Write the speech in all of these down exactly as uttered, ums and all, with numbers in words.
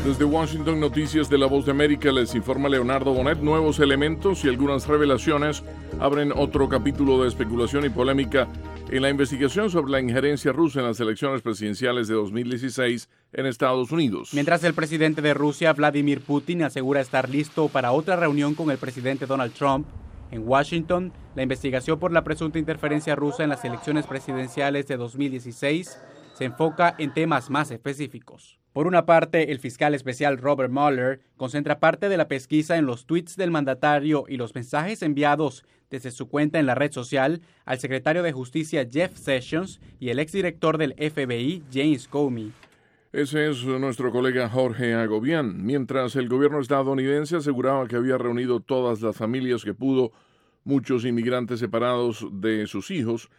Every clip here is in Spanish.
Desde Washington, Noticias de La Voz de América, les informa Leonardo Bonet. Nuevos elementos y algunas revelaciones abren otro capítulo de especulación y polémica en la investigación sobre la injerencia rusa en las elecciones presidenciales de dos mil dieciséis en Estados Unidos. Mientras el presidente de Rusia, Vladimir Putin, asegura estar listo para otra reunión con el presidente Donald Trump, en Washington, la investigación por la presunta interferencia rusa en las elecciones presidenciales de dos mil dieciséis se enfoca en temas más específicos. Por una parte, el fiscal especial Robert Mueller concentra parte de la pesquisa en los tweets del mandatario y los mensajes enviados desde su cuenta en la red social al secretario de Justicia Jeff Sessions y el exdirector del F B I James Comey. Ese es nuestro colega Jorge Agobián. Mientras el gobierno estadounidense aseguraba que había reunido todas las familias que pudo, muchos inmigrantes separados de sus hijos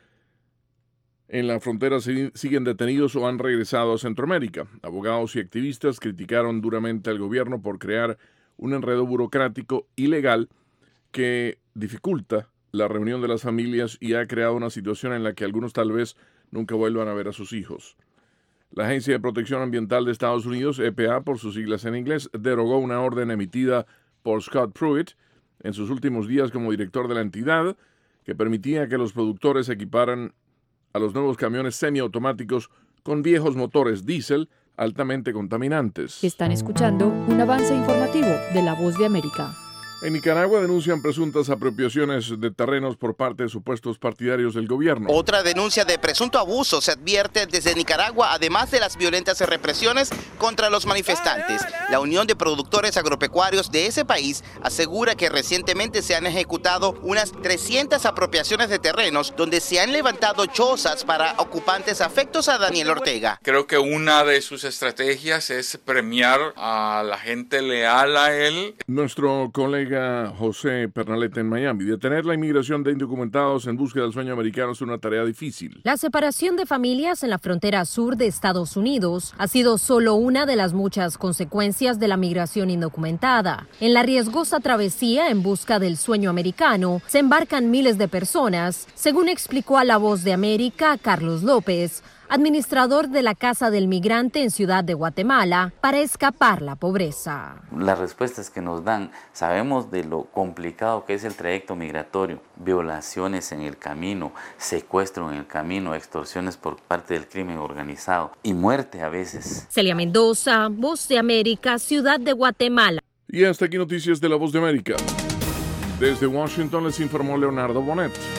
en la frontera siguen detenidos o han regresado a Centroamérica. Abogados y activistas criticaron duramente al gobierno por crear un enredo burocrático ilegal que dificulta la reunión de las familias y ha creado una situación en la que algunos tal vez nunca vuelvan a ver a sus hijos. La Agencia de Protección Ambiental de Estados Unidos, E P A por sus siglas en inglés, derogó una orden emitida por Scott Pruitt en sus últimos días como director de la entidad que permitía que los productores equiparan a los nuevos camiones semiautomáticos con viejos motores diésel altamente contaminantes. Están escuchando un avance informativo de La Voz de América. En Nicaragua denuncian presuntas apropiaciones de terrenos por parte de supuestos partidarios del gobierno. Otra denuncia de presunto abuso se advierte desde Nicaragua, además de las violentas represiones contra los manifestantes. La Unión de Productores Agropecuarios de ese país asegura que recientemente se han ejecutado unas trescientas apropiaciones de terrenos donde se han levantado chozas para ocupantes afectos a Daniel Ortega. Creo que una de sus estrategias es premiar a la gente leal a él. Nuestro colega José Pernalete en Miami. Detener la inmigración de indocumentados en búsqueda del sueño americano es una tarea difícil. La separación de familias en la frontera sur de Estados Unidos ha sido solo una de las muchas consecuencias de la migración indocumentada. En la riesgosa travesía en busca del sueño americano se embarcan miles de personas, según explicó a La Voz de América Carlos López, administrador de la Casa del Migrante en Ciudad de Guatemala, para escapar la pobreza. Las respuestas que nos dan, sabemos de lo complicado que es el trayecto migratorio, violaciones en el camino, secuestro en el camino, extorsiones por parte del crimen organizado y muerte a veces. Celia Mendoza, Voz de América, Ciudad de Guatemala. Y hasta aquí noticias de La Voz de América. Desde Washington les informó Leonardo Bonet.